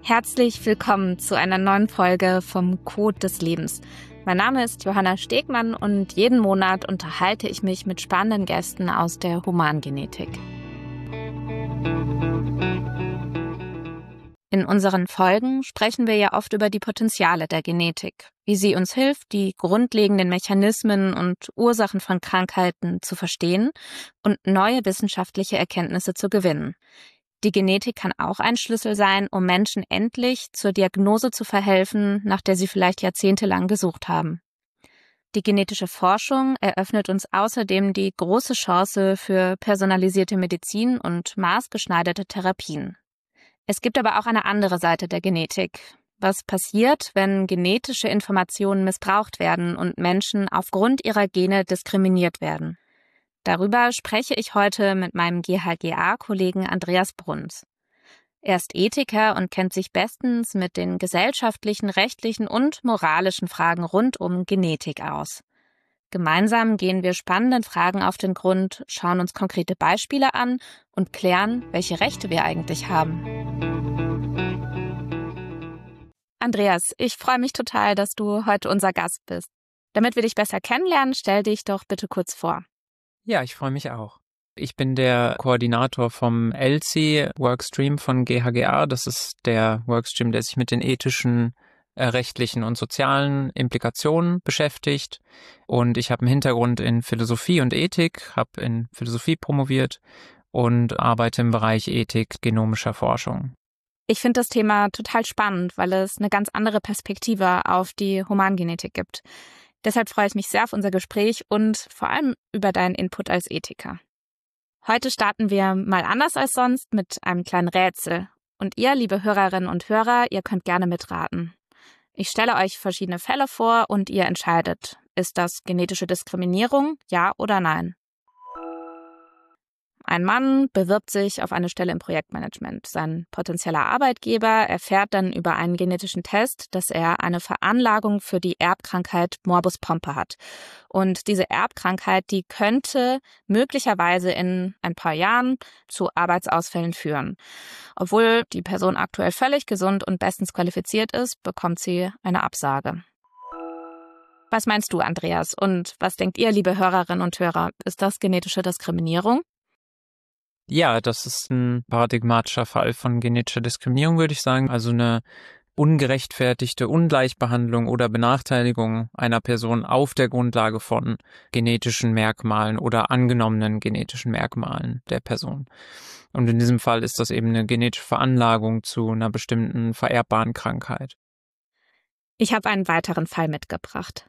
Herzlich willkommen zu einer neuen Folge vom Code des Lebens. Mein Name ist Johanna Stegmann und jeden Monat unterhalte ich mich mit spannenden Gästen aus der Humangenetik. In unseren Folgen sprechen wir ja oft über die Potenziale der Genetik, wie sie uns hilft, die grundlegenden Mechanismen und Ursachen von Krankheiten zu verstehen und neue wissenschaftliche Erkenntnisse zu gewinnen. Die Genetik kann auch ein Schlüssel sein, um Menschen endlich zur Diagnose zu verhelfen, nach der sie vielleicht jahrzehntelang gesucht haben. Die genetische Forschung eröffnet uns außerdem die große Chance für personalisierte Medizin und maßgeschneiderte Therapien. Es gibt aber auch eine andere Seite der Genetik. Was passiert, wenn genetische Informationen missbraucht werden und Menschen aufgrund ihrer Gene diskriminiert werden? Darüber spreche ich heute mit meinem GHGA-Kollegen Andreas Bruns. Er ist Ethiker und kennt sich bestens mit den gesellschaftlichen, rechtlichen und moralischen Fragen rund um Genetik aus. Gemeinsam gehen wir spannenden Fragen auf den Grund, schauen uns konkrete Beispiele an und klären, welche Rechte wir eigentlich haben. Andreas, ich freue mich total, dass du heute unser Gast bist. Damit wir dich besser kennenlernen, stell dich doch bitte kurz vor. Ja, ich freue mich auch. Ich bin der Koordinator vom ELSI-Workstream von GHGA. Das ist der Workstream, der sich mit den ethischen, rechtlichen und sozialen Implikationen beschäftigt. Und ich habe einen Hintergrund in Philosophie und Ethik, habe in Philosophie promoviert und arbeite im Bereich Ethik genomischer Forschung. Ich finde das Thema total spannend, weil es eine ganz andere Perspektive auf die Humangenetik gibt. Deshalb freue ich mich sehr auf unser Gespräch und vor allem über deinen Input als Ethiker. Heute starten wir mal anders als sonst mit einem kleinen Rätsel. Und ihr, liebe Hörerinnen und Hörer, ihr könnt gerne mitraten. Ich stelle euch verschiedene Fälle vor und ihr entscheidet, ist das genetische Diskriminierung, ja oder nein? Ein Mann bewirbt sich auf eine Stelle im Projektmanagement. Sein potenzieller Arbeitgeber erfährt dann über einen genetischen Test, dass er eine Veranlagung für die Erbkrankheit Morbus Pompe hat. Und diese Erbkrankheit, die könnte möglicherweise in ein paar Jahren zu Arbeitsausfällen führen. Obwohl die Person aktuell völlig gesund und bestens qualifiziert ist, bekommt sie eine Absage. Was meinst du, Andreas? Und was denkt ihr, liebe Hörerinnen und Hörer? Ist das genetische Diskriminierung? Ja, das ist ein paradigmatischer Fall von genetischer Diskriminierung, würde ich sagen. Also eine ungerechtfertigte Ungleichbehandlung oder Benachteiligung einer Person auf der Grundlage von genetischen Merkmalen oder angenommenen genetischen Merkmalen der Person. Und in diesem Fall ist das eben eine genetische Veranlagung zu einer bestimmten vererbbaren Krankheit. Ich habe einen weiteren Fall mitgebracht.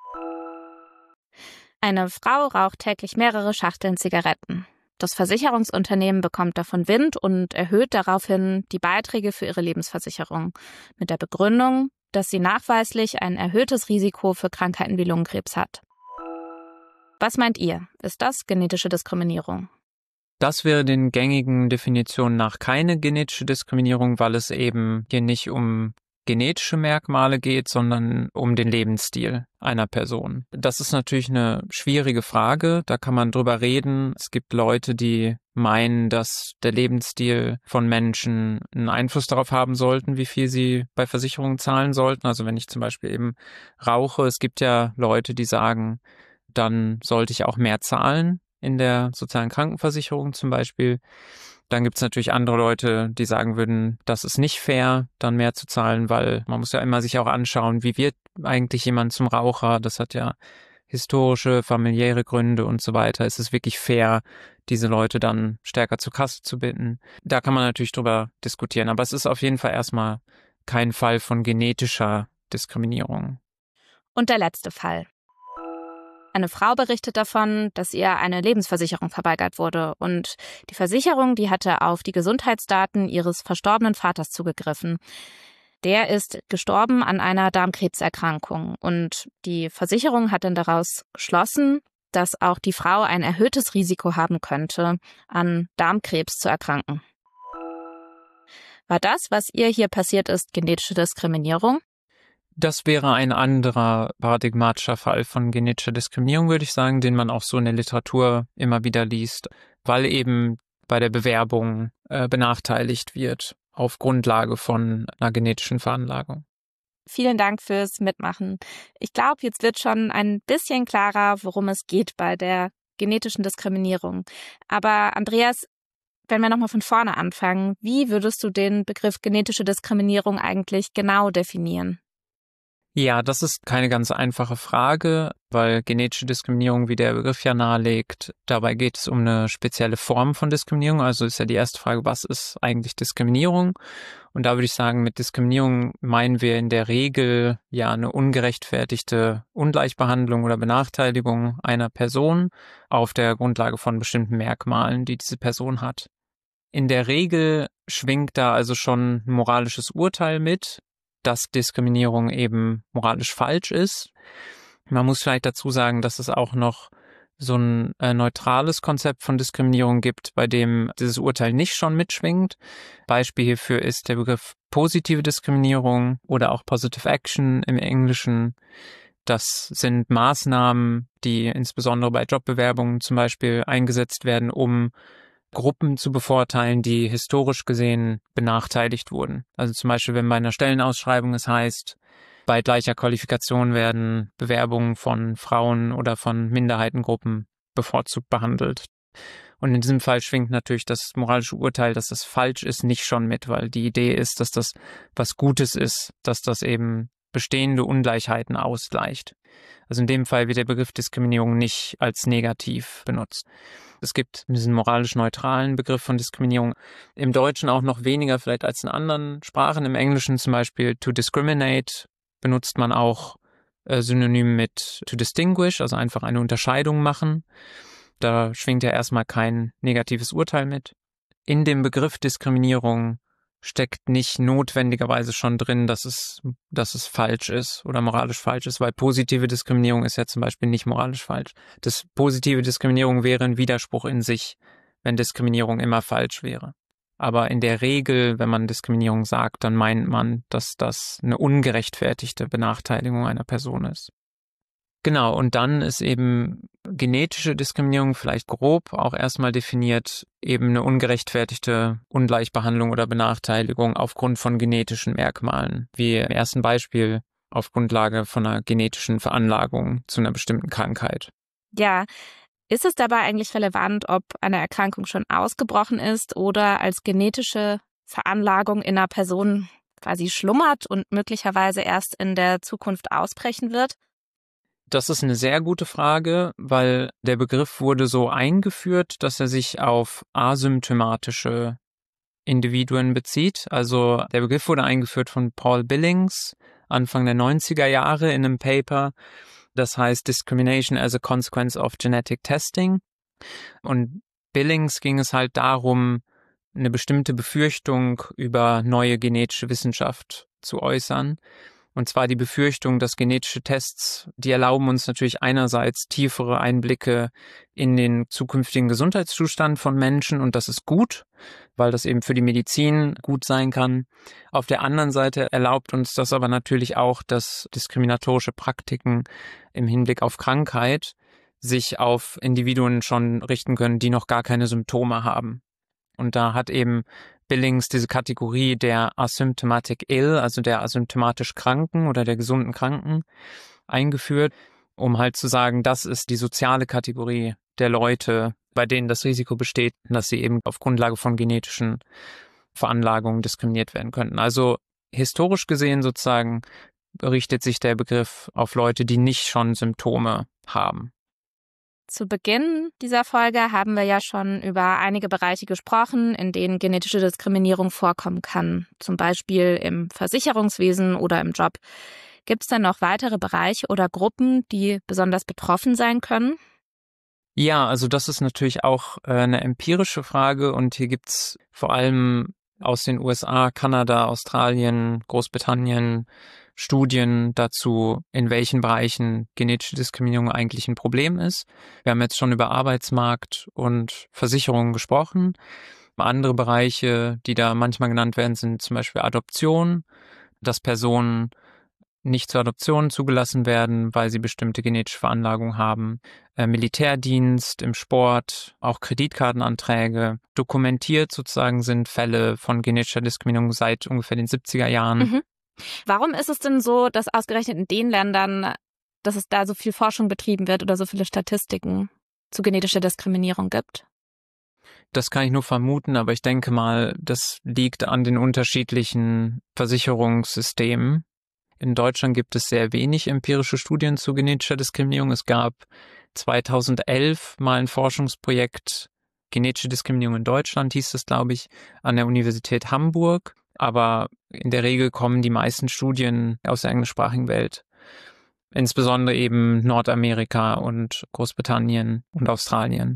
Eine Frau raucht täglich mehrere Schachteln Zigaretten. Das Versicherungsunternehmen bekommt davon Wind und erhöht daraufhin die Beiträge für ihre Lebensversicherung mit der Begründung, dass sie nachweislich ein erhöhtes Risiko für Krankheiten wie Lungenkrebs hat. Was meint ihr? Ist das genetische Diskriminierung? Das wäre den gängigen Definitionen nach keine genetische Diskriminierung, weil es eben hier nicht um genetische Merkmale geht, sondern um den Lebensstil einer Person. Das ist natürlich eine schwierige Frage, da kann man drüber reden. Es gibt Leute, die meinen, dass der Lebensstil von Menschen einen Einfluss darauf haben sollten, wie viel sie bei Versicherungen zahlen sollten. Also wenn ich zum Beispiel eben rauche, es gibt ja Leute, die sagen, dann sollte ich auch mehr zahlen in der sozialen Krankenversicherung zum Beispiel. Dann gibt es natürlich andere Leute, die sagen würden, das ist nicht fair, dann mehr zu zahlen, weil man muss ja immer sich auch anschauen, wie wird eigentlich jemand zum Raucher? Das hat ja historische, familiäre Gründe und so weiter. Ist es wirklich fair, diese Leute dann stärker zur Kasse zu bitten? Da kann man natürlich drüber diskutieren, aber es ist auf jeden Fall erstmal kein Fall von genetischer Diskriminierung. Und der letzte Fall. Eine Frau berichtet davon, dass ihr eine Lebensversicherung verweigert wurde und die Versicherung, die hatte auf die Gesundheitsdaten ihres verstorbenen Vaters zugegriffen. Der ist gestorben an einer Darmkrebserkrankung und die Versicherung hat dann daraus geschlossen, dass auch die Frau ein erhöhtes Risiko haben könnte, an Darmkrebs zu erkranken. War das, was ihr hier passiert ist, genetische Diskriminierung? Das wäre ein anderer paradigmatischer Fall von genetischer Diskriminierung, würde ich sagen, den man auch so in der Literatur immer wieder liest, weil eben bei der Bewerbung benachteiligt wird auf Grundlage von einer genetischen Veranlagung. Vielen Dank fürs Mitmachen. Ich glaube, jetzt wird schon ein bisschen klarer, worum es geht bei der genetischen Diskriminierung. Aber Andreas, wenn wir nochmal von vorne anfangen, wie würdest du den Begriff genetische Diskriminierung eigentlich genau definieren? Ja, das ist keine ganz einfache Frage, weil genetische Diskriminierung, wie der Begriff ja nahelegt, dabei geht es um eine spezielle Form von Diskriminierung. Also ist ja die erste Frage, was ist eigentlich Diskriminierung? Und da würde ich sagen, mit Diskriminierung meinen wir in der Regel ja eine ungerechtfertigte Ungleichbehandlung oder Benachteiligung einer Person auf der Grundlage von bestimmten Merkmalen, die diese Person hat. In der Regel schwingt da also schon ein moralisches Urteil mit, dass Diskriminierung eben moralisch falsch ist. Man muss vielleicht dazu sagen, dass es auch noch so ein neutrales Konzept von Diskriminierung gibt, bei dem dieses Urteil nicht schon mitschwingt. Beispiel hierfür ist der Begriff positive Diskriminierung oder auch Positive Action im Englischen. Das sind Maßnahmen, die insbesondere bei Jobbewerbungen zum Beispiel eingesetzt werden, um Gruppen zu bevorteilen, die historisch gesehen benachteiligt wurden. Also zum Beispiel, wenn bei einer Stellenausschreibung es heißt, bei gleicher Qualifikation werden Bewerbungen von Frauen oder von Minderheitengruppen bevorzugt behandelt. Und in diesem Fall schwingt natürlich das moralische Urteil, dass das falsch ist, nicht schon mit, weil die Idee ist, dass das was Gutes ist, dass das eben bestehende Ungleichheiten ausgleicht. Also in dem Fall wird der Begriff Diskriminierung nicht als negativ benutzt. Es gibt diesen moralisch neutralen Begriff von Diskriminierung. Im Deutschen auch noch weniger vielleicht als in anderen Sprachen. Im Englischen zum Beispiel to discriminate benutzt man auch synonym mit to distinguish, also einfach eine Unterscheidung machen. Da schwingt ja erstmal kein negatives Urteil mit. In dem Begriff Diskriminierung steckt nicht notwendigerweise schon drin, dass es falsch ist oder moralisch falsch ist, weil positive Diskriminierung ist ja zum Beispiel nicht moralisch falsch. Das positive Diskriminierung wäre ein Widerspruch in sich, wenn Diskriminierung immer falsch wäre. Aber in der Regel, wenn man Diskriminierung sagt, dann meint man, dass das eine ungerechtfertigte Benachteiligung einer Person ist. Genau, und dann ist eben genetische Diskriminierung vielleicht grob auch erstmal definiert, eben eine ungerechtfertigte Ungleichbehandlung oder Benachteiligung aufgrund von genetischen Merkmalen, wie im ersten Beispiel auf Grundlage von einer genetischen Veranlagung zu einer bestimmten Krankheit. Ja, ist es dabei eigentlich relevant, ob eine Erkrankung schon ausgebrochen ist oder als genetische Veranlagung in einer Person quasi schlummert und möglicherweise erst in der Zukunft ausbrechen wird? Das ist eine sehr gute Frage, weil der Begriff wurde so eingeführt, dass er sich auf asymptomatische Individuen bezieht. Also der Begriff wurde eingeführt von Paul Billings Anfang der 90er Jahre in einem Paper, das heißt Discrimination as a Consequence of Genetic Testing. Und Billings ging es halt darum, eine bestimmte Befürchtung über neue genetische Wissenschaft zu äußern. Und zwar die Befürchtung, dass genetische Tests, die erlauben uns natürlich einerseits tiefere Einblicke in den zukünftigen Gesundheitszustand von Menschen und das ist gut, weil das eben für die Medizin gut sein kann. Auf der anderen Seite erlaubt uns das aber natürlich auch, dass diskriminatorische Praktiken im Hinblick auf Krankheit sich auf Individuen schon richten können, die noch gar keine Symptome haben. Und da hat eben Billings diese Kategorie der asymptomatic ill, also der asymptomatisch Kranken oder der gesunden Kranken, eingeführt, um halt zu sagen, das ist die soziale Kategorie der Leute, bei denen das Risiko besteht, dass sie eben auf Grundlage von genetischen Veranlagungen diskriminiert werden könnten. Also historisch gesehen sozusagen richtet sich der Begriff auf Leute, die nicht schon Symptome haben. Zu Beginn dieser Folge haben wir ja schon über einige Bereiche gesprochen, in denen genetische Diskriminierung vorkommen kann, zum Beispiel im Versicherungswesen oder im Job. Gibt es dann noch weitere Bereiche oder Gruppen, die besonders betroffen sein können? Ja, also das ist natürlich auch eine empirische Frage und hier gibt's vor allem aus den USA, Kanada, Australien, Großbritannien Studien dazu, in welchen Bereichen genetische Diskriminierung eigentlich ein Problem ist. Wir haben jetzt schon über Arbeitsmarkt und Versicherungen gesprochen. Andere Bereiche, die da manchmal genannt werden, sind zum Beispiel Adoption, dass Personen nicht zur Adoption zugelassen werden, weil sie bestimmte genetische Veranlagungen haben. Militärdienst, im Sport, auch Kreditkartenanträge. Dokumentiert sozusagen sind Fälle von genetischer Diskriminierung seit ungefähr den 70er Jahren. Mhm. Warum ist es denn so, dass ausgerechnet in den Ländern, dass es da so viel Forschung betrieben wird oder so viele Statistiken zu genetischer Diskriminierung gibt? Das kann ich nur vermuten, aber ich denke mal, das liegt an den unterschiedlichen Versicherungssystemen. In Deutschland gibt es sehr wenig empirische Studien zu genetischer Diskriminierung. Es gab 2011 mal ein Forschungsprojekt, genetische Diskriminierung in Deutschland hieß es, glaube ich, an der Universität Hamburg. Aber in der Regel kommen die meisten Studien aus der englischsprachigen Welt. Insbesondere eben Nordamerika und Großbritannien und Australien.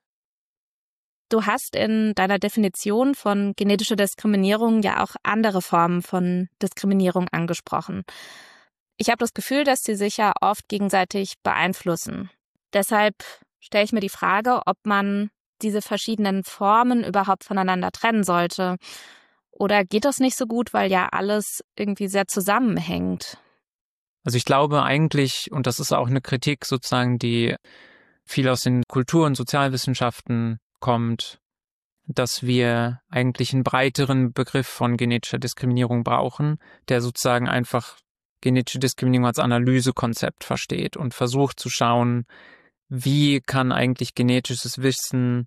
Du hast in deiner Definition von genetischer Diskriminierung ja auch andere Formen von Diskriminierung angesprochen. Ich habe das Gefühl, dass sie sich ja oft gegenseitig beeinflussen. Deshalb stelle ich mir die Frage, ob man diese verschiedenen Formen überhaupt voneinander trennen sollte. Oder geht das nicht so gut, weil ja alles irgendwie sehr zusammenhängt? Also ich glaube eigentlich, und das ist auch eine Kritik sozusagen, die viel aus den Kultur- und Sozialwissenschaften kommt, dass wir eigentlich einen breiteren Begriff von genetischer Diskriminierung brauchen, der sozusagen einfach genetische Diskriminierung als Analysekonzept versteht und versucht zu schauen, wie kann eigentlich genetisches Wissen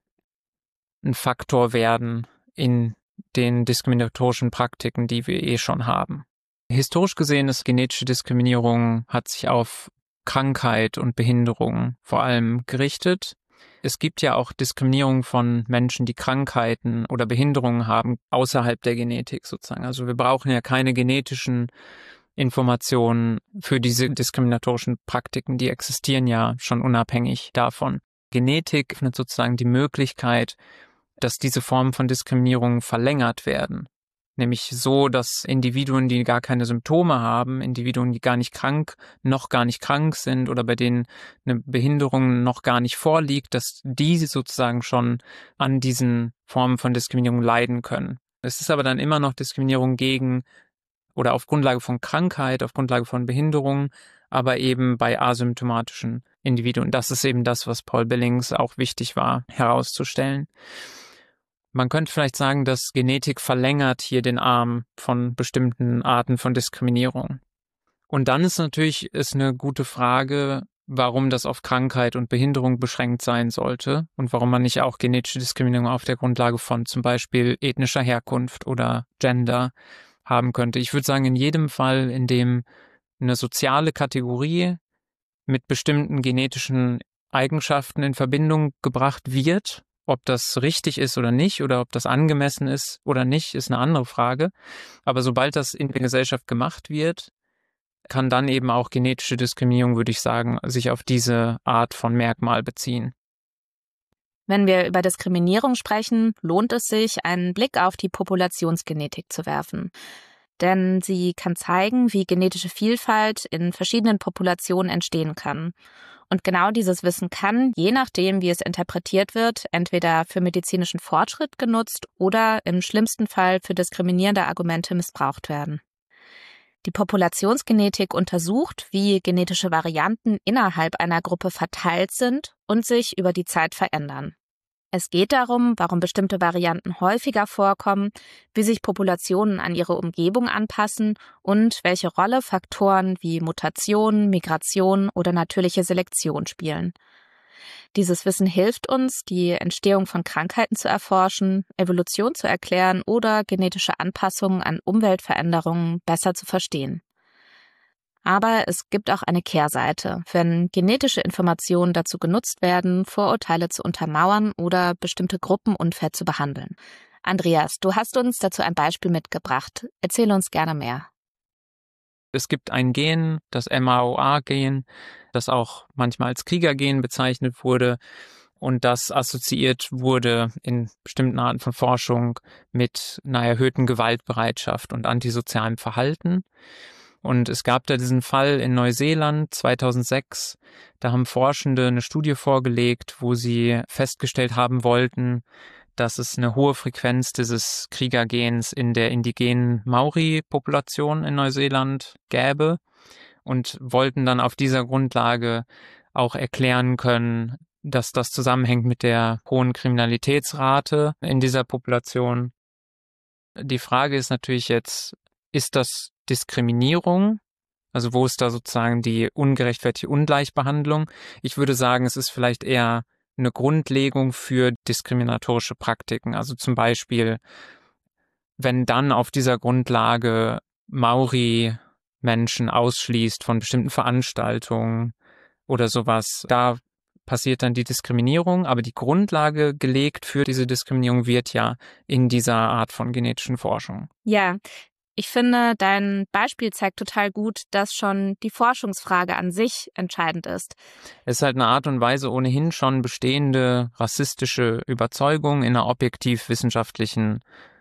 ein Faktor werden in den diskriminatorischen Praktiken, die wir eh schon haben. Historisch gesehen ist genetische Diskriminierung, hat sich auf Krankheit und Behinderung vor allem gerichtet. Es gibt ja auch Diskriminierung von Menschen, die Krankheiten oder Behinderungen haben, außerhalb der Genetik sozusagen. Also wir brauchen ja keine genetischen Informationen für diese diskriminatorischen Praktiken, die existieren ja schon unabhängig davon. Genetik öffnet sozusagen die Möglichkeit, dass diese Formen von Diskriminierung verlängert werden. Nämlich so, dass Individuen, die gar keine Symptome haben, Individuen, die noch gar nicht krank sind oder bei denen eine Behinderung noch gar nicht vorliegt, dass die sozusagen schon an diesen Formen von Diskriminierung leiden können. Es ist aber dann immer noch Diskriminierung gegen oder auf Grundlage von Krankheit, auf Grundlage von Behinderung, aber eben bei asymptomatischen Individuen. Das ist eben das, was Paul Billings auch wichtig war, herauszustellen. Man könnte vielleicht sagen, dass Genetik verlängert hier den Arm von bestimmten Arten von Diskriminierung. Und dann ist natürlich eine gute Frage, warum das auf Krankheit und Behinderung beschränkt sein sollte und warum man nicht auch genetische Diskriminierung auf der Grundlage von zum Beispiel ethnischer Herkunft oder Gender haben könnte. Ich würde sagen, in jedem Fall, in dem eine soziale Kategorie mit bestimmten genetischen Eigenschaften in Verbindung gebracht wird, ob das richtig ist oder nicht oder ob das angemessen ist oder nicht, ist eine andere Frage. Aber sobald das in der Gesellschaft gemacht wird, kann dann eben auch genetische Diskriminierung, würde ich sagen, sich auf diese Art von Merkmal beziehen. Wenn wir über Diskriminierung sprechen, lohnt es sich, einen Blick auf die Populationsgenetik zu werfen. Denn sie kann zeigen, wie genetische Vielfalt in verschiedenen Populationen entstehen kann. Und genau dieses Wissen kann, je nachdem, wie es interpretiert wird, entweder für medizinischen Fortschritt genutzt oder im schlimmsten Fall für diskriminierende Argumente missbraucht werden. Die Populationsgenetik untersucht, wie genetische Varianten innerhalb einer Gruppe verteilt sind und sich über die Zeit verändern. Es geht darum, warum bestimmte Varianten häufiger vorkommen, wie sich Populationen an ihre Umgebung anpassen und welche Rolle Faktoren wie Mutation, Migration oder natürliche Selektion spielen. Dieses Wissen hilft uns, die Entstehung von Krankheiten zu erforschen, Evolution zu erklären oder genetische Anpassungen an Umweltveränderungen besser zu verstehen. Aber es gibt auch eine Kehrseite, wenn genetische Informationen dazu genutzt werden, Vorurteile zu untermauern oder bestimmte Gruppen unfair zu behandeln. Andreas, du hast uns dazu ein Beispiel mitgebracht. Erzähle uns gerne mehr. Es gibt ein Gen, das MAOA-Gen, das auch manchmal als Kriegergen bezeichnet wurde und das assoziiert wurde in bestimmten Arten von Forschung mit einer erhöhten Gewaltbereitschaft und antisozialem Verhalten. Und es gab da diesen Fall in Neuseeland 2006, da haben Forschende eine Studie vorgelegt, wo sie festgestellt haben wollten, dass es eine hohe Frequenz dieses Kriegergens in der indigenen Maori-Population in Neuseeland gäbe und wollten dann auf dieser Grundlage auch erklären können, dass das zusammenhängt mit der hohen Kriminalitätsrate in dieser Population. Die Frage ist natürlich jetzt, ist das Diskriminierung? Also wo ist da sozusagen die ungerechtfertigte Ungleichbehandlung? Ich würde sagen, es ist vielleicht eher eine Grundlegung für diskriminatorische Praktiken. Also zum Beispiel, wenn dann auf dieser Grundlage Maori-Menschen ausschließt von bestimmten Veranstaltungen oder sowas, da passiert dann die Diskriminierung, aber die Grundlage gelegt für diese Diskriminierung wird ja in dieser Art von genetischen Forschung. Ja, ich finde, dein Beispiel zeigt total gut, dass schon die Forschungsfrage an sich entscheidend ist. Es ist halt eine Art und Weise, ohnehin schon bestehende rassistische Überzeugungen in einen objektiv-wissenschaftlichen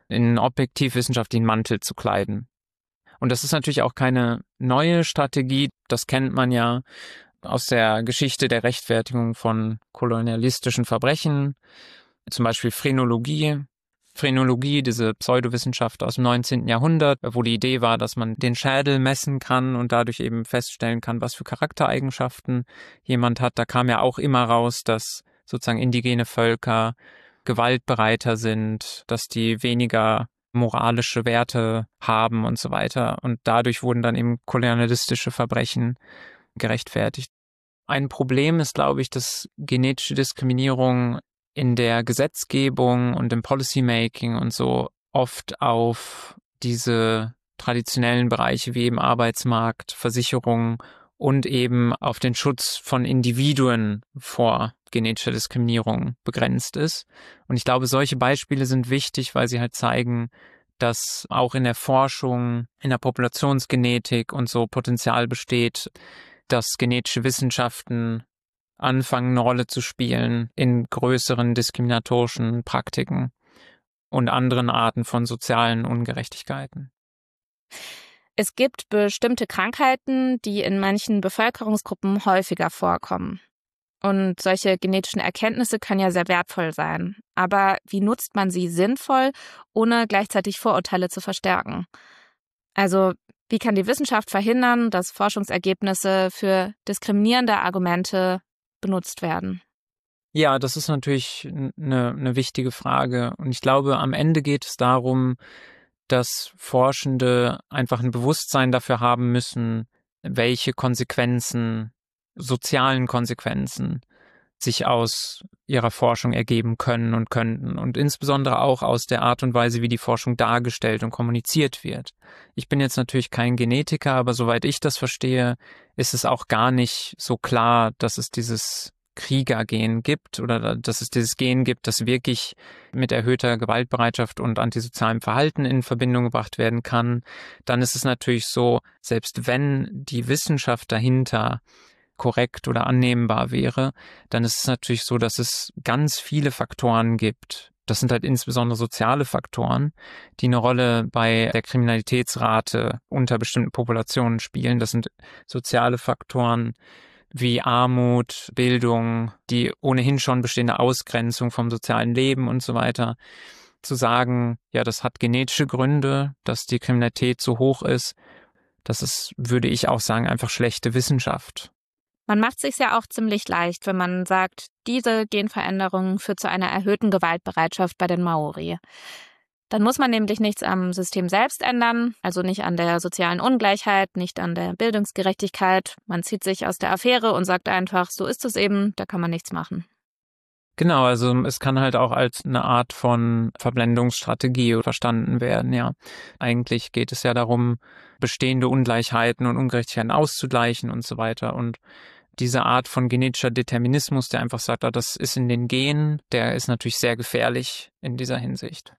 Mantel zu kleiden. Und das ist natürlich auch keine neue Strategie, das kennt man ja aus der Geschichte der Rechtfertigung von kolonialistischen Verbrechen, zum Beispiel Phrenologie. Phrenologie, diese Pseudowissenschaft aus dem 19. Jahrhundert, wo die Idee war, dass man den Schädel messen kann und dadurch eben feststellen kann, was für Charaktereigenschaften jemand hat. Da kam ja auch immer raus, dass sozusagen indigene Völker gewaltbereiter sind, dass die weniger moralische Werte haben und so weiter. Und dadurch wurden dann eben kolonialistische Verbrechen gerechtfertigt. Ein Problem ist, glaube ich, dass genetische Diskriminierung in der Gesetzgebung und im Policymaking und so oft auf diese traditionellen Bereiche wie eben Arbeitsmarkt, Versicherung und eben auf den Schutz von Individuen vor genetischer Diskriminierung begrenzt ist. Und ich glaube, solche Beispiele sind wichtig, weil sie halt zeigen, dass auch in der Forschung, in der Populationsgenetik und so Potenzial besteht, dass genetische Wissenschaften anfangen, eine Rolle zu spielen in größeren diskriminatorischen Praktiken und anderen Arten von sozialen Ungerechtigkeiten. Es gibt bestimmte Krankheiten, die in manchen Bevölkerungsgruppen häufiger vorkommen. Und solche genetischen Erkenntnisse können ja sehr wertvoll sein. Aber wie nutzt man sie sinnvoll, ohne gleichzeitig Vorurteile zu verstärken? Also, wie kann die Wissenschaft verhindern, dass Forschungsergebnisse für diskriminierende Argumente benutzt werden? Ja, das ist natürlich eine wichtige Frage. Und ich glaube, am Ende geht es darum, dass Forschende einfach ein Bewusstsein dafür haben müssen, welche sozialen Konsequenzen sich aus ihrer Forschung ergeben können und könnten und insbesondere auch aus der Art und Weise, wie die Forschung dargestellt und kommuniziert wird. Ich bin jetzt natürlich kein Genetiker, aber soweit ich das verstehe, ist es auch gar nicht so klar, dass es dieses Kriegergen gibt oder dass es dieses Gen gibt, das wirklich mit erhöhter Gewaltbereitschaft und antisozialem Verhalten in Verbindung gebracht werden kann. Dann ist es natürlich so, selbst wenn die Wissenschaft dahinter korrekt oder annehmbar wäre, dann ist es natürlich so, dass es ganz viele Faktoren gibt. Das sind halt insbesondere soziale Faktoren, die eine Rolle bei der Kriminalitätsrate unter bestimmten Populationen spielen. Das sind soziale Faktoren wie Armut, Bildung, die ohnehin schon bestehende Ausgrenzung vom sozialen Leben und so weiter. Zu sagen, ja, das hat genetische Gründe, dass die Kriminalität so hoch ist, das ist, würde ich auch sagen, einfach schlechte Wissenschaft. Man macht es sich ja auch ziemlich leicht, wenn man sagt, diese Genveränderung führt zu einer erhöhten Gewaltbereitschaft bei den Maori. Dann muss man nämlich nichts am System selbst ändern, also nicht an der sozialen Ungleichheit, nicht an der Bildungsgerechtigkeit. Man zieht sich aus der Affäre und sagt einfach, so ist es eben, da kann man nichts machen. Genau, also es kann halt auch als eine Art von Verblendungsstrategie verstanden werden, ja. Eigentlich geht es ja darum, bestehende Ungleichheiten und Ungerechtigkeiten auszugleichen und so weiter. Und diese Art von genetischer Determinismus, der einfach sagt, das ist in den Genen, der ist natürlich sehr gefährlich in dieser Hinsicht.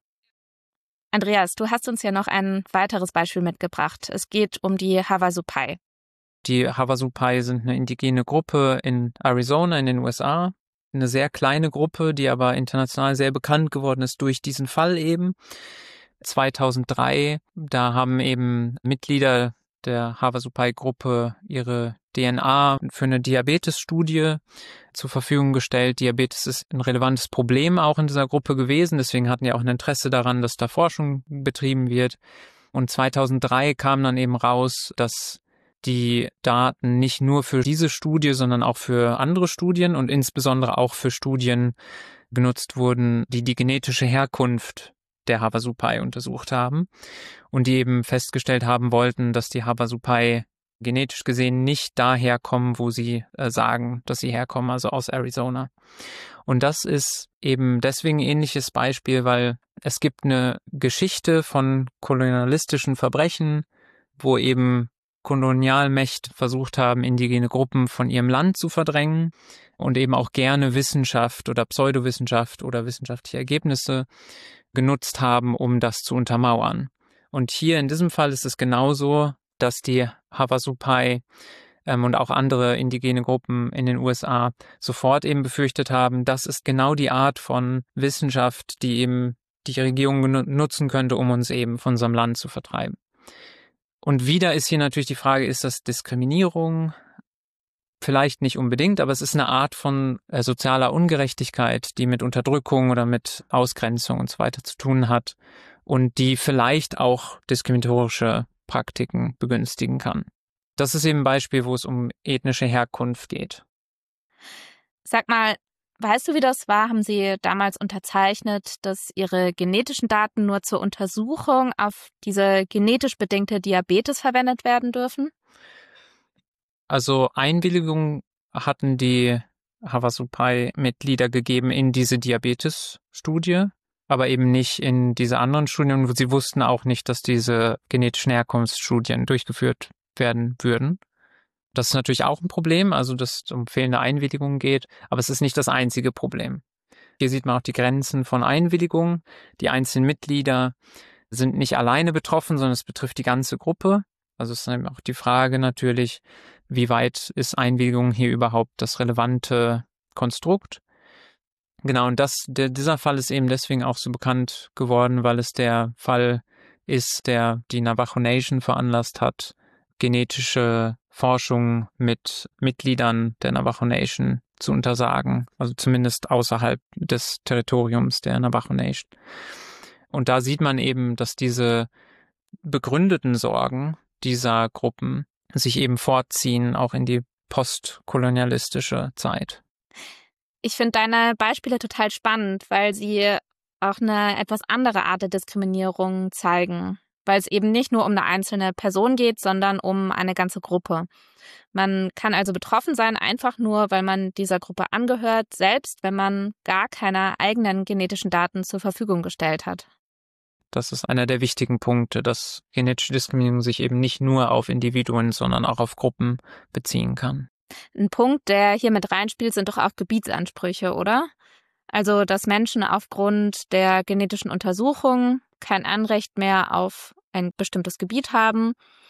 Andreas, du hast uns ja noch ein weiteres Beispiel mitgebracht. Es geht um die Havasupai. Die Havasupai sind eine indigene Gruppe in Arizona in den USA. Eine sehr kleine Gruppe, die aber international sehr bekannt geworden ist durch diesen Fall eben. 2003, da haben eben Mitglieder der Havasupai-Gruppe ihre DNA für eine Diabetes-Studie zur Verfügung gestellt. Diabetes ist ein relevantes Problem auch in dieser Gruppe gewesen. Deswegen hatten die auch ein Interesse daran, dass da Forschung betrieben wird. Und 2003 kam dann eben raus, dass die Daten nicht nur für diese Studie, sondern auch für andere Studien und insbesondere auch für Studien genutzt wurden, die die genetische Herkunft der Havasupai untersucht haben und die eben festgestellt haben wollten, dass die Havasupai genetisch gesehen nicht daher kommen, wo sie sagen, dass sie herkommen, also aus Arizona. Und das ist eben deswegen ein ähnliches Beispiel, weil es gibt eine Geschichte von kolonialistischen Verbrechen, wo eben Kolonialmächte versucht haben, indigene Gruppen von ihrem Land zu verdrängen und eben auch gerne Wissenschaft oder Pseudowissenschaft oder wissenschaftliche Ergebnisse genutzt haben, um das zu untermauern. Und hier in diesem Fall ist es genauso, dass die Havasupai und auch andere indigene Gruppen in den USA sofort eben befürchtet haben, das ist genau die Art von Wissenschaft, die eben die Regierung nutzen könnte, um uns eben von unserem Land zu vertreiben. Und wieder ist hier natürlich die Frage, ist das Diskriminierung? Vielleicht nicht unbedingt, aber es ist eine Art von sozialer Ungerechtigkeit, die mit Unterdrückung oder mit Ausgrenzung und so weiter zu tun hat und die vielleicht auch diskriminatorische Praktiken begünstigen kann. Das ist eben ein Beispiel, wo es um ethnische Herkunft geht. Sag mal, weißt du, wie das war? Haben Sie damals unterzeichnet, dass Ihre genetischen Daten nur zur Untersuchung auf diese genetisch bedingte Diabetes verwendet werden dürfen? Also Einwilligung hatten die Havasupai-Mitglieder gegeben in diese Diabetes-Studie, aber eben nicht in diese anderen Studien. Sie wussten auch nicht, dass diese genetischen Herkunftsstudien durchgeführt werden würden. Das ist natürlich auch ein Problem, also dass es um fehlende Einwilligung geht, aber es ist nicht das einzige Problem. Hier sieht man auch die Grenzen von Einwilligung. Die einzelnen Mitglieder sind nicht alleine betroffen, sondern es betrifft die ganze Gruppe. Also es ist eben auch die Frage natürlich, wie weit ist Einwilligung hier überhaupt das relevante Konstrukt? Genau, und dieser Fall ist eben deswegen auch so bekannt geworden, weil es der Fall ist, der die Navajo Nation veranlasst hat, genetische Forschung mit Mitgliedern der Navajo Nation zu untersagen, also zumindest außerhalb des Territoriums der Navajo Nation. Und da sieht man eben, dass diese begründeten Sorgen dieser Gruppen sich eben fortziehen, auch in die postkolonialistische Zeit. Ich finde deine Beispiele total spannend, weil sie auch eine etwas andere Art der Diskriminierung zeigen, weil es eben nicht nur um eine einzelne Person geht, sondern um eine ganze Gruppe. Man kann also betroffen sein, einfach nur, weil man dieser Gruppe angehört, selbst wenn man gar keine eigenen genetischen Daten zur Verfügung gestellt hat. Das ist einer der wichtigen Punkte, dass genetische Diskriminierung sich eben nicht nur auf Individuen, sondern auch auf Gruppen beziehen kann. Ein Punkt, der hier mit reinspielt, sind doch auch Gebietsansprüche, oder? Also, dass Menschen aufgrund der genetischen Untersuchung kein Anrecht mehr auf ein bestimmtes Gebiet haben,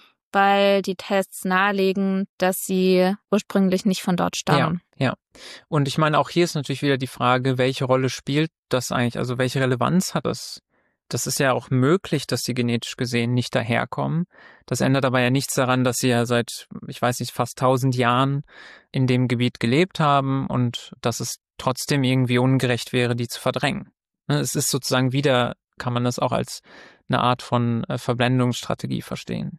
weil die Tests nahelegen, dass sie ursprünglich nicht von dort stammen. Ja. Und ich meine, auch hier ist natürlich wieder die Frage, welche Rolle spielt das eigentlich? Also welche Relevanz hat das? Das ist ja auch möglich, dass sie genetisch gesehen nicht daherkommen. Das ändert aber ja nichts daran, dass sie ja seit, ich weiß nicht, fast 1000 Jahren in dem Gebiet gelebt haben und dass es trotzdem irgendwie ungerecht wäre, die zu verdrängen. Es ist sozusagen wieder, kann man das auch als eine Art von Verblendungsstrategie verstehen.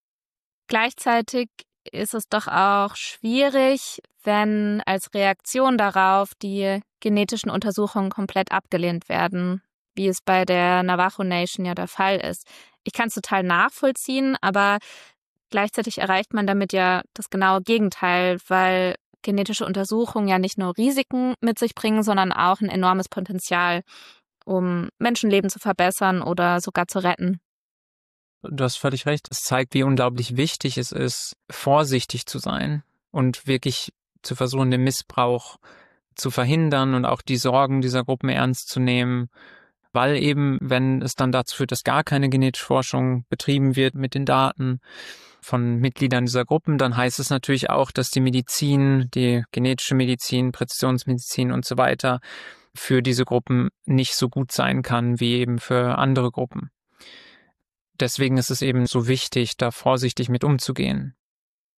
Gleichzeitig ist es doch auch schwierig, wenn als Reaktion darauf die genetischen Untersuchungen komplett abgelehnt werden, wie es bei der Navajo Nation ja der Fall ist. Ich kann es total nachvollziehen, aber gleichzeitig erreicht man damit ja das genaue Gegenteil, weil genetische Untersuchungen ja nicht nur Risiken mit sich bringen, sondern auch ein enormes Potenzial, um Menschenleben zu verbessern oder sogar zu retten. Du hast völlig recht. Es zeigt, wie unglaublich wichtig es ist, vorsichtig zu sein und wirklich zu versuchen, den Missbrauch zu verhindern und auch die Sorgen dieser Gruppen ernst zu nehmen. Weil eben, wenn es dann dazu führt, dass gar keine genetische Forschung betrieben wird mit den Daten von Mitgliedern dieser Gruppen, dann heißt es natürlich auch, dass die Medizin, die genetische Medizin, Präzisionsmedizin und so weiter für diese Gruppen nicht so gut sein kann wie eben für andere Gruppen. Deswegen ist es eben so wichtig, da vorsichtig mit umzugehen.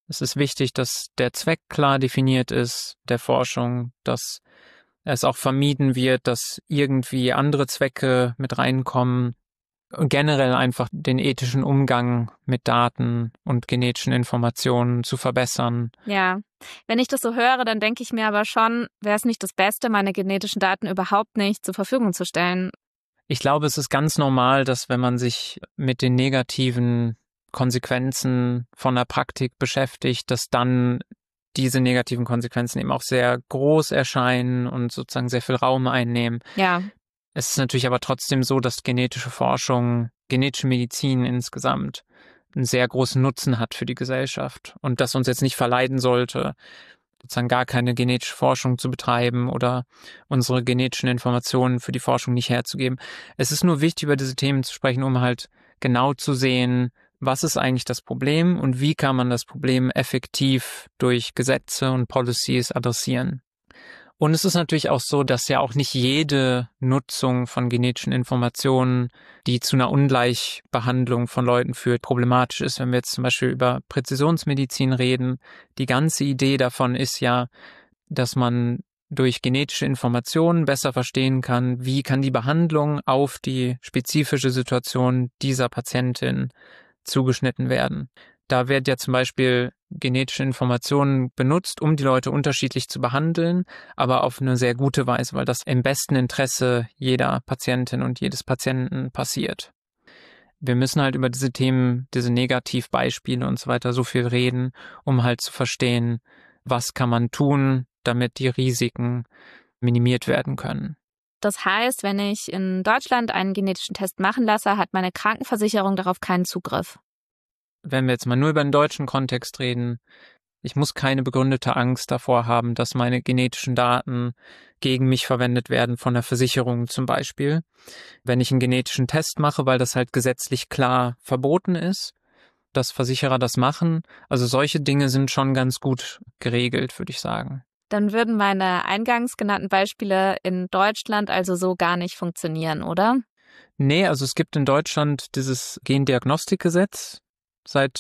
Es ist wichtig, dass der Zweck klar definiert ist der Forschung, dass es auch vermieden wird, dass irgendwie andere Zwecke mit reinkommen und generell einfach den ethischen Umgang mit Daten und genetischen Informationen zu verbessern. Ja, wenn ich das so höre, dann denke ich mir aber schon, wäre es nicht das Beste, meine genetischen Daten überhaupt nicht zur Verfügung zu stellen? Ich glaube, es ist ganz normal, dass wenn man sich mit den negativen Konsequenzen von der Praktik beschäftigt, dass dann diese negativen Konsequenzen eben auch sehr groß erscheinen und sozusagen sehr viel Raum einnehmen. Ja. Es ist natürlich aber trotzdem so, dass genetische Forschung, genetische Medizin insgesamt einen sehr großen Nutzen hat für die Gesellschaft und das uns jetzt nicht verleiten sollte, sozusagen gar keine genetische Forschung zu betreiben oder unsere genetischen Informationen für die Forschung nicht herzugeben. Es ist nur wichtig, über diese Themen zu sprechen, um halt genau zu sehen, was ist eigentlich das Problem und wie kann man das Problem effektiv durch Gesetze und Policies adressieren. Und es ist natürlich auch so, dass ja auch nicht jede Nutzung von genetischen Informationen, die zu einer Ungleichbehandlung von Leuten führt, problematisch ist. Wenn wir jetzt zum Beispiel über Präzisionsmedizin reden, die ganze Idee davon ist ja, dass man durch genetische Informationen besser verstehen kann, wie kann die Behandlung auf die spezifische Situation dieser Patientin zugeschnitten werden. Da wird ja zum Beispiel genetische Informationen benutzt, um die Leute unterschiedlich zu behandeln, aber auf eine sehr gute Weise, weil das im besten Interesse jeder Patientin und jedes Patienten passiert. Wir müssen halt über diese Themen, diese Negativbeispiele und so weiter so viel reden, um halt zu verstehen, was kann man tun, damit die Risiken minimiert werden können. Das heißt, wenn ich in Deutschland einen genetischen Test machen lasse, hat meine Krankenversicherung darauf keinen Zugriff. Wenn wir jetzt mal nur über den deutschen Kontext reden, ich muss keine begründete Angst davor haben, dass meine genetischen Daten gegen mich verwendet werden von der Versicherung zum Beispiel. Wenn ich einen genetischen Test mache, weil das halt gesetzlich klar verboten ist, dass Versicherer das machen. Also solche Dinge sind schon ganz gut geregelt, würde ich sagen. Dann würden meine eingangs genannten Beispiele in Deutschland also so gar nicht funktionieren, oder? Nee, also es gibt in Deutschland dieses Gendiagnostikgesetz seit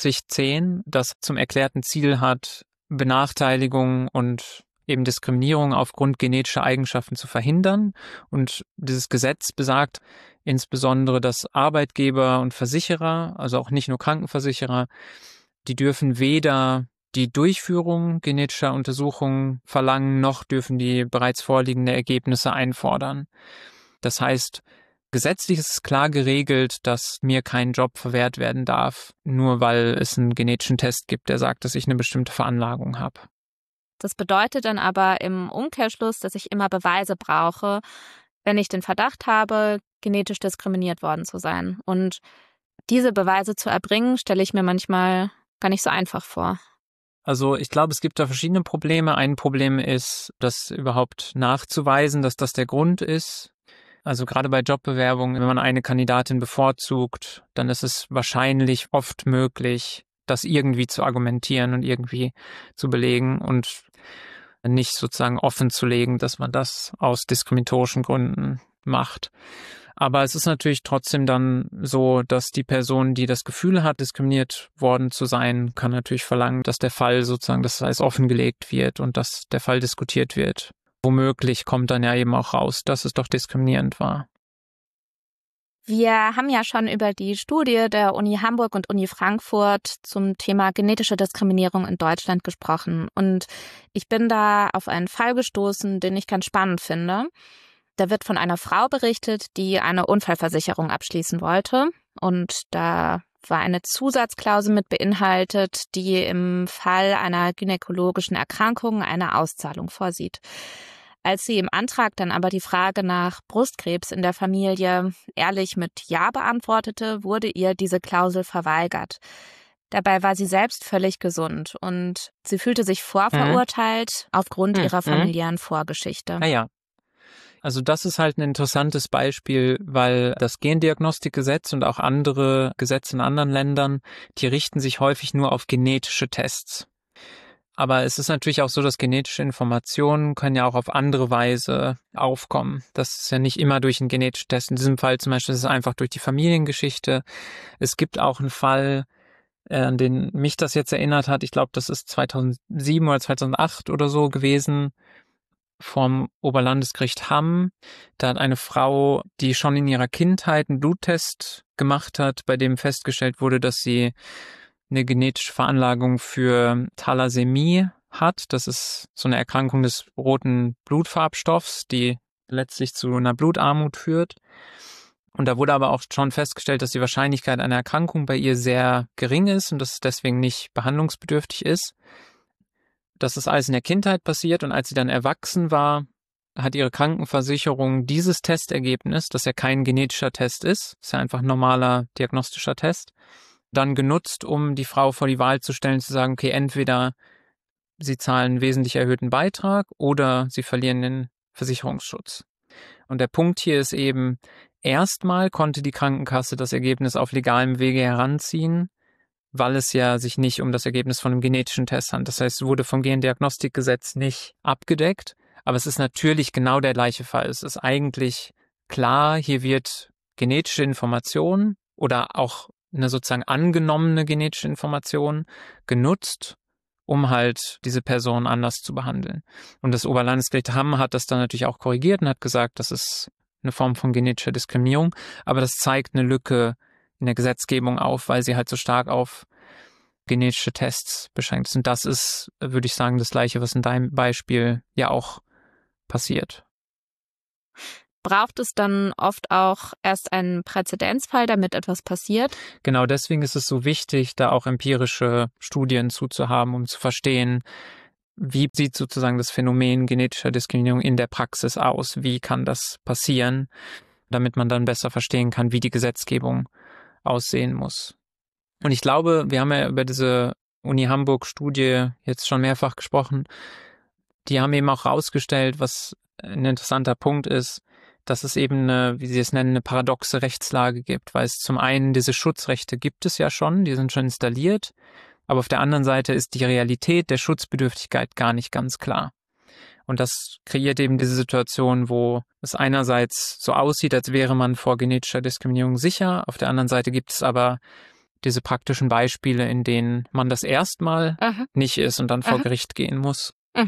2010, das zum erklärten Ziel hat, Benachteiligung und eben Diskriminierung aufgrund genetischer Eigenschaften zu verhindern. Und dieses Gesetz besagt insbesondere, dass Arbeitgeber und Versicherer, also auch nicht nur Krankenversicherer, die dürfen weder die Durchführung genetischer Untersuchungen verlangen, noch dürfen die bereits vorliegende Ergebnisse einfordern. Das heißt, gesetzlich ist es klar geregelt, dass mir kein Job verwehrt werden darf, nur weil es einen genetischen Test gibt, der sagt, dass ich eine bestimmte Veranlagung habe. Das bedeutet dann aber im Umkehrschluss, dass ich immer Beweise brauche, wenn ich den Verdacht habe, genetisch diskriminiert worden zu sein. Und diese Beweise zu erbringen, stelle ich mir manchmal gar nicht so einfach vor. Also ich glaube, es gibt da verschiedene Probleme. Ein Problem ist, das überhaupt nachzuweisen, dass das der Grund ist. Also gerade bei Jobbewerbungen, wenn man eine Kandidatin bevorzugt, dann ist es wahrscheinlich oft möglich, das irgendwie zu argumentieren und irgendwie zu belegen und nicht sozusagen offen zu legen, dass man das aus diskriminatorischen Gründen macht. Aber es ist natürlich trotzdem dann so, dass die Person, die das Gefühl hat, diskriminiert worden zu sein, kann natürlich verlangen, dass der Fall sozusagen, dass alles offengelegt wird und dass der Fall diskutiert wird. Womöglich kommt dann ja eben auch raus, dass es doch diskriminierend war. Wir haben ja schon über die Studie der Uni Hamburg und Uni Frankfurt zum Thema genetische Diskriminierung in Deutschland gesprochen. Und ich bin da auf einen Fall gestoßen, den ich ganz spannend finde. Da wird von einer Frau berichtet, die eine Unfallversicherung abschließen wollte. Und da war eine Zusatzklausel mit beinhaltet, die im Fall einer gynäkologischen Erkrankung eine Auszahlung vorsieht. Als sie im Antrag dann aber die Frage nach Brustkrebs in der Familie ehrlich mit Ja beantwortete, wurde ihr diese Klausel verweigert. Dabei war sie selbst völlig gesund und sie fühlte sich vorverurteilt aufgrund ihrer familiären Vorgeschichte. Ja. Also das ist halt ein interessantes Beispiel, weil das Gendiagnostikgesetz und auch andere Gesetze in anderen Ländern, die richten sich häufig nur auf genetische Tests. Aber es ist natürlich auch so, dass genetische Informationen können ja auch auf andere Weise aufkommen. Das ist ja nicht immer durch einen genetischen Test. In diesem Fall zum Beispiel ist es einfach durch die Familiengeschichte. Es gibt auch einen Fall, an den mich das jetzt erinnert hat. Ich glaube, das ist 2007 oder 2008 oder so gewesen, vom Oberlandesgericht Hamm. Da hat eine Frau, die schon in ihrer Kindheit einen Bluttest gemacht hat, bei dem festgestellt wurde, dass sie eine genetische Veranlagung für Thalassämie hat. Das ist so eine Erkrankung des roten Blutfarbstoffs, die letztlich zu einer Blutarmut führt. Und da wurde aber auch schon festgestellt, dass die Wahrscheinlichkeit einer Erkrankung bei ihr sehr gering ist und dass es deswegen nicht behandlungsbedürftig ist. Das ist alles in der Kindheit passiert und als sie dann erwachsen war, hat ihre Krankenversicherung dieses Testergebnis, das ja kein genetischer Test ist ja einfach ein normaler diagnostischer Test, dann genutzt, um die Frau vor die Wahl zu stellen, zu sagen, okay, entweder sie zahlen einen wesentlich erhöhten Beitrag oder sie verlieren den Versicherungsschutz. Und der Punkt hier ist eben, erstmal konnte die Krankenkasse das Ergebnis auf legalem Wege heranziehen, weil es ja sich nicht um das Ergebnis von einem genetischen Test handelt. Das heißt, es wurde vom Gendiagnostikgesetz nicht abgedeckt, aber es ist natürlich genau der gleiche Fall. Es ist eigentlich klar, hier wird genetische Information oder auch eine sozusagen angenommene genetische Information genutzt, um halt diese Person anders zu behandeln. Und das Oberlandesgericht Hamm hat das dann natürlich auch korrigiert und hat gesagt, das ist eine Form von genetischer Diskriminierung, aber das zeigt eine Lücke in der Gesetzgebung auf, weil sie halt so stark auf genetische Tests beschränkt ist. Und das ist, würde ich sagen, das Gleiche, was in deinem Beispiel ja auch passiert. Braucht es dann oft auch erst einen Präzedenzfall, damit etwas passiert? Genau, deswegen ist es so wichtig, da auch empirische Studien zuzuhaben, um zu verstehen, wie sieht sozusagen das Phänomen genetischer Diskriminierung in der Praxis aus? Wie kann das passieren, damit man dann besser verstehen kann, wie die Gesetzgebung aussehen muss. Und ich glaube, wir haben ja über diese Uni Hamburg-Studie jetzt schon mehrfach gesprochen. Die haben eben auch herausgestellt, was ein interessanter Punkt ist, dass es eben eine, wie sie es nennen, eine paradoxe Rechtslage gibt, weil es zum einen diese Schutzrechte gibt es ja schon, die sind schon installiert, aber auf der anderen Seite ist die Realität der Schutzbedürftigkeit gar nicht ganz klar. Und das kreiert eben diese Situation, wo es einerseits so aussieht, als wäre man vor genetischer Diskriminierung sicher, auf der anderen Seite gibt es aber diese praktischen Beispiele, in denen man das erstmal nicht ist und dann vor Gericht gehen muss.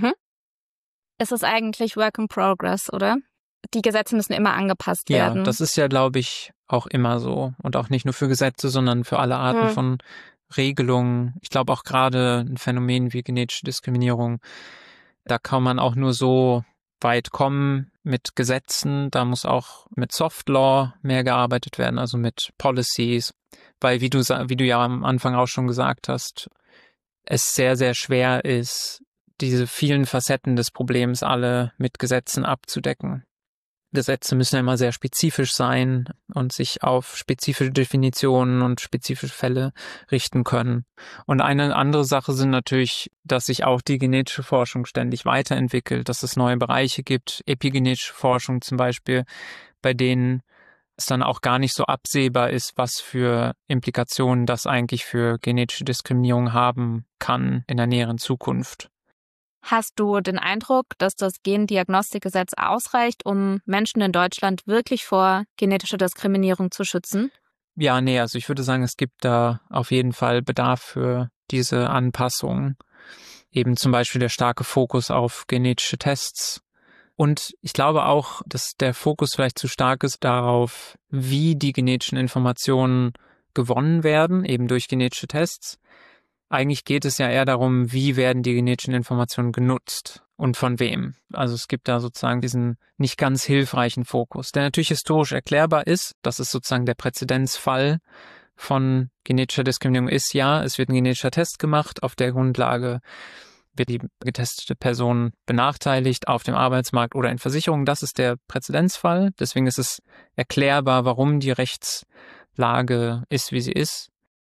Es ist eigentlich Work in Progress, oder? Die Gesetze müssen immer angepasst werden. Ja, das ist ja, glaube ich, auch immer so. Und auch nicht nur für Gesetze, sondern für alle Arten von Regelungen. Ich glaube auch gerade ein Phänomen wie genetische Diskriminierung, da kann man auch nur so weit kommen mit Gesetzen. Da muss auch mit Soft Law mehr gearbeitet werden, also mit Policies. Weil, wie du ja am Anfang auch schon gesagt hast, es sehr, sehr schwer ist, diese vielen Facetten des Problems alle mit Gesetzen abzudecken. Gesetze müssen ja immer sehr spezifisch sein und sich auf spezifische Definitionen und spezifische Fälle richten können. Und eine andere Sache sind natürlich, dass sich auch die genetische Forschung ständig weiterentwickelt, dass es neue Bereiche gibt, epigenetische Forschung zum Beispiel, bei denen es dann auch gar nicht so absehbar ist, was für Implikationen das eigentlich für genetische Diskriminierung haben kann in der näheren Zukunft. Hast du den Eindruck, dass das Gendiagnostikgesetz ausreicht, um Menschen in Deutschland wirklich vor genetischer Diskriminierung zu schützen? Ja, nee, also ich würde sagen, es gibt da auf jeden Fall Bedarf für diese Anpassung. Eben zum Beispiel der starke Fokus auf genetische Tests. Und ich glaube auch, dass der Fokus vielleicht zu stark ist darauf, wie die genetischen Informationen gewonnen werden, eben durch genetische Tests. Eigentlich geht es ja eher darum, wie werden die genetischen Informationen genutzt und von wem. Also es gibt da sozusagen diesen nicht ganz hilfreichen Fokus, der natürlich historisch erklärbar ist. Das ist sozusagen der Präzedenzfall von genetischer Diskriminierung ist, ja, es wird ein genetischer Test gemacht, auf der Grundlage wird die getestete Person benachteiligt auf dem Arbeitsmarkt oder in Versicherungen. Das ist der Präzedenzfall. Deswegen ist es erklärbar, warum die Rechtslage ist, wie sie ist.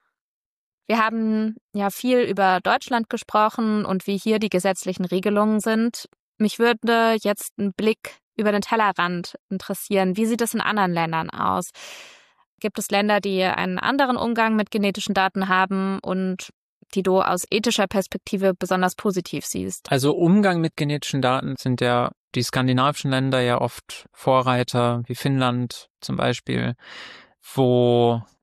Wir haben ja viel über Deutschland gesprochen und wie hier die gesetzlichen Regelungen sind. Mich würde jetzt ein Blick über den Tellerrand interessieren. Wie sieht es in anderen Ländern aus? Gibt es Länder, die einen anderen Umgang mit genetischen Daten haben und die du aus ethischer Perspektive besonders positiv siehst? Also Umgang mit genetischen Daten sind ja die skandinavischen Länder ja oft Vorreiter, wie Finnland zum Beispiel, wo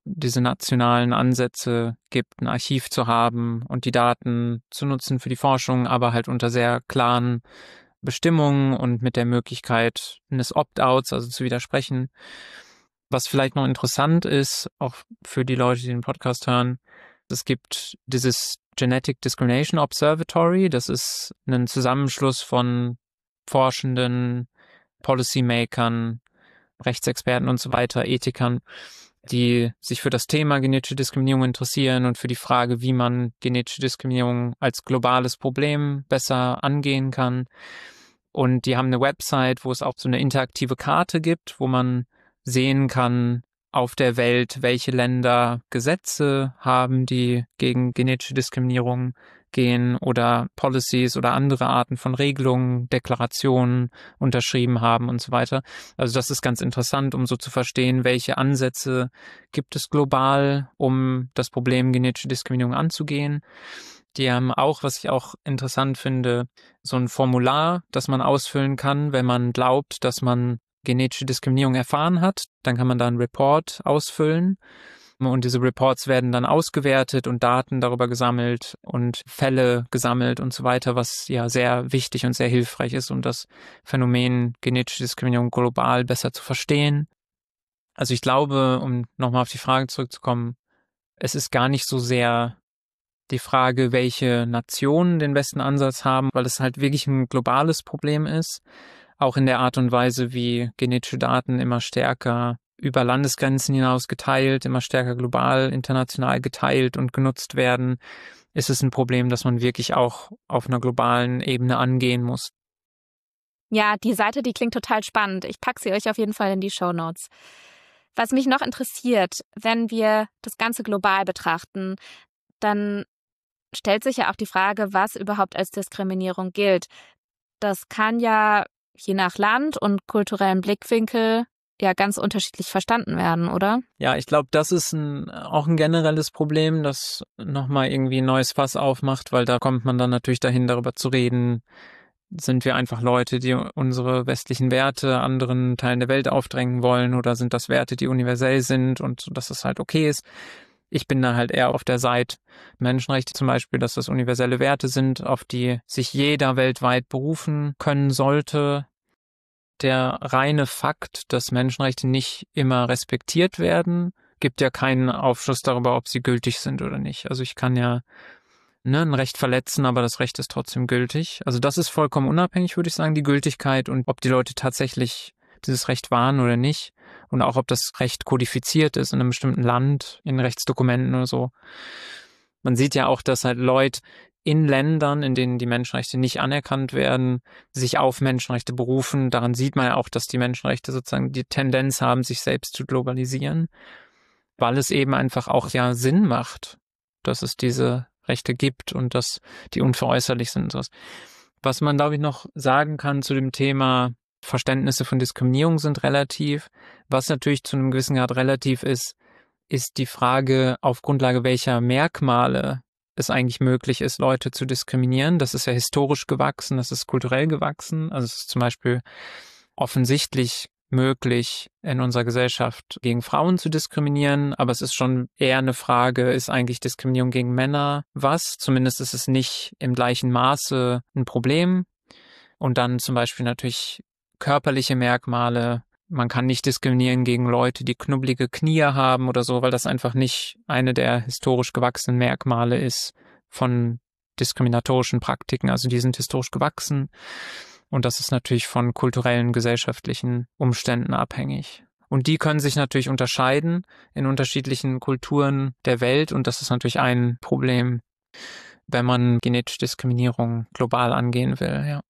diese nationalen Ansätze gibt, ein Archiv zu haben und die Daten zu nutzen für die Forschung, aber halt unter sehr klaren Bestimmungen und mit der Möglichkeit eines Opt-outs, also zu widersprechen. Was vielleicht noch interessant ist, auch für die Leute, die den Podcast hören, es gibt dieses Genetic Discrimination Observatory, das ist ein Zusammenschluss von Forschenden, Policymakern, Rechtsexperten und so weiter, Ethikern, die sich für das Thema genetische Diskriminierung interessieren und für die Frage, wie man genetische Diskriminierung als globales Problem besser angehen kann. Und die haben eine Website, wo es auch so eine interaktive Karte gibt, wo man sehen kann auf der Welt, welche Länder Gesetze haben, die gegen genetische Diskriminierung gehen oder Policies oder andere Arten von Regelungen, Deklarationen unterschrieben haben und so weiter. Also das ist ganz interessant, um so zu verstehen, welche Ansätze gibt es global, um das Problem genetische Diskriminierung anzugehen. Die haben auch, was ich auch interessant finde, so ein Formular, das man ausfüllen kann, wenn man glaubt, dass man genetische Diskriminierung erfahren hat. Dann kann man da einen Report ausfüllen. Und diese Reports werden dann ausgewertet und Daten darüber gesammelt und Fälle gesammelt und so weiter, was ja sehr wichtig und sehr hilfreich ist, um das Phänomen genetische Diskriminierung global besser zu verstehen. Also ich glaube, um nochmal auf die Frage zurückzukommen, es ist gar nicht so sehr die Frage, welche Nationen den besten Ansatz haben, weil es halt wirklich ein globales Problem ist. Auch in der Art und Weise, wie genetische Daten immer stärker über Landesgrenzen hinaus geteilt, immer stärker global, international geteilt und genutzt werden, ist es ein Problem, das man wirklich auch auf einer globalen Ebene angehen muss. Ja, die Seite, die klingt total spannend. Ich packe sie euch auf jeden Fall in die Shownotes. Was mich noch interessiert, wenn wir das Ganze global betrachten, dann stellt sich ja auch die Frage, was überhaupt als Diskriminierung gilt. Das kann ja je nach Land und kulturellem Blickwinkel ja ganz unterschiedlich verstanden werden, oder? Ja, ich glaube, das ist auch ein generelles Problem, das nochmal irgendwie ein neues Fass aufmacht, weil da kommt man dann natürlich dahin, darüber zu reden, sind wir einfach Leute, die unsere westlichen Werte anderen Teilen der Welt aufdrängen wollen, oder sind das Werte, die universell sind und dass es halt okay ist. Ich bin da halt eher auf der Seite Menschenrechte zum Beispiel, dass das universelle Werte sind, auf die sich jeder weltweit berufen können sollte. Der reine Fakt, dass Menschenrechte nicht immer respektiert werden, gibt ja keinen Aufschluss darüber, ob sie gültig sind oder nicht. Also ich kann ja ein Recht verletzen, aber das Recht ist trotzdem gültig. Also das ist vollkommen unabhängig, würde ich sagen, die Gültigkeit und ob die Leute tatsächlich dieses Recht wahren oder nicht. Und auch, ob das Recht kodifiziert ist in einem bestimmten Land, in Rechtsdokumenten oder so. Man sieht ja auch, dass halt Leute in Ländern, in denen die Menschenrechte nicht anerkannt werden, sich auf Menschenrechte berufen. Daran sieht man ja auch, dass die Menschenrechte sozusagen die Tendenz haben, sich selbst zu globalisieren, weil es eben einfach auch ja Sinn macht, dass es diese Rechte gibt und dass die unveräußerlich sind und sowas. Was man, glaube ich, noch sagen kann zu dem Thema Verständnisse von Diskriminierung sind relativ. Was natürlich zu einem gewissen Grad relativ ist, ist die Frage, auf Grundlage welcher Merkmale es eigentlich möglich ist, Leute zu diskriminieren. Das ist ja historisch gewachsen, das ist kulturell gewachsen. Also es ist zum Beispiel offensichtlich möglich, in unserer Gesellschaft gegen Frauen zu diskriminieren, aber es ist schon eher eine Frage, ist eigentlich Diskriminierung gegen Männer was? Zumindest ist es nicht im gleichen Maße ein Problem. Und dann zum Beispiel natürlich körperliche Merkmale. Man kann nicht diskriminieren gegen Leute, die knubbelige Knie haben oder so, weil das einfach nicht eine der historisch gewachsenen Merkmale ist von diskriminatorischen Praktiken. Also die sind historisch gewachsen. Und das ist natürlich von kulturellen, gesellschaftlichen Umständen abhängig. Und die können sich natürlich unterscheiden in unterschiedlichen Kulturen der Welt. Und das ist natürlich ein Problem, wenn man genetische Diskriminierung global angehen will, ja.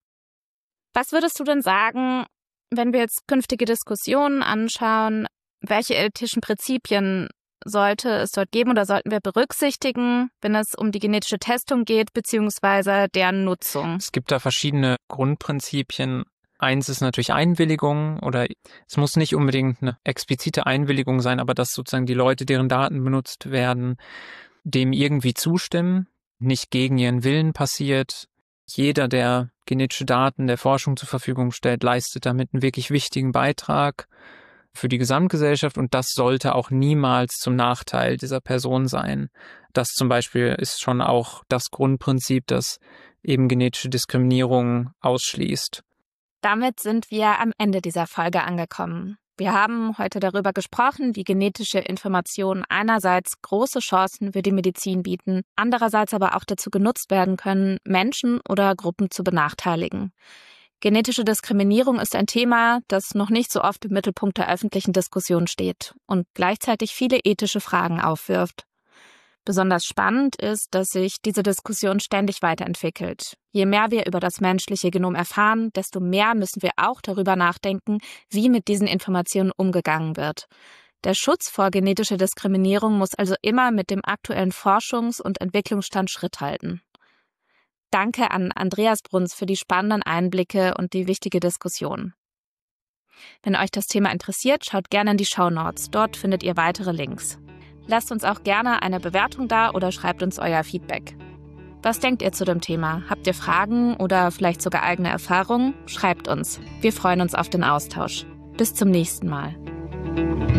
Was würdest du denn sagen, wenn wir jetzt künftige Diskussionen anschauen, welche ethischen Prinzipien sollte es dort geben oder sollten wir berücksichtigen, wenn es um die genetische Testung geht, beziehungsweise deren Nutzung? Es gibt da verschiedene Grundprinzipien. Eins ist natürlich Einwilligung, oder es muss nicht unbedingt eine explizite Einwilligung sein, aber dass sozusagen die Leute, deren Daten benutzt werden, dem irgendwie zustimmen, nicht gegen ihren Willen passiert. Jeder, der genetische Daten der Forschung zur Verfügung stellt, leistet damit einen wirklich wichtigen Beitrag für die Gesamtgesellschaft und das sollte auch niemals zum Nachteil dieser Person sein. Das zum Beispiel ist schon auch das Grundprinzip, das eben genetische Diskriminierung ausschließt. Damit sind wir am Ende dieser Folge angekommen. Wir haben heute darüber gesprochen, wie genetische Informationen einerseits große Chancen für die Medizin bieten, andererseits aber auch dazu genutzt werden können, Menschen oder Gruppen zu benachteiligen. Genetische Diskriminierung ist ein Thema, das noch nicht so oft im Mittelpunkt der öffentlichen Diskussion steht und gleichzeitig viele ethische Fragen aufwirft. Besonders spannend ist, dass sich diese Diskussion ständig weiterentwickelt. Je mehr wir über das menschliche Genom erfahren, desto mehr müssen wir auch darüber nachdenken, wie mit diesen Informationen umgegangen wird. Der Schutz vor genetischer Diskriminierung muss also immer mit dem aktuellen Forschungs- und Entwicklungsstand Schritt halten. Danke an Andreas Bruns für die spannenden Einblicke und die wichtige Diskussion. Wenn euch das Thema interessiert, schaut gerne in die Shownotes. Dort findet ihr weitere Links. Lasst uns auch gerne eine Bewertung da oder schreibt uns euer Feedback. Was denkt ihr zu dem Thema? Habt ihr Fragen oder vielleicht sogar eigene Erfahrungen? Schreibt uns. Wir freuen uns auf den Austausch. Bis zum nächsten Mal.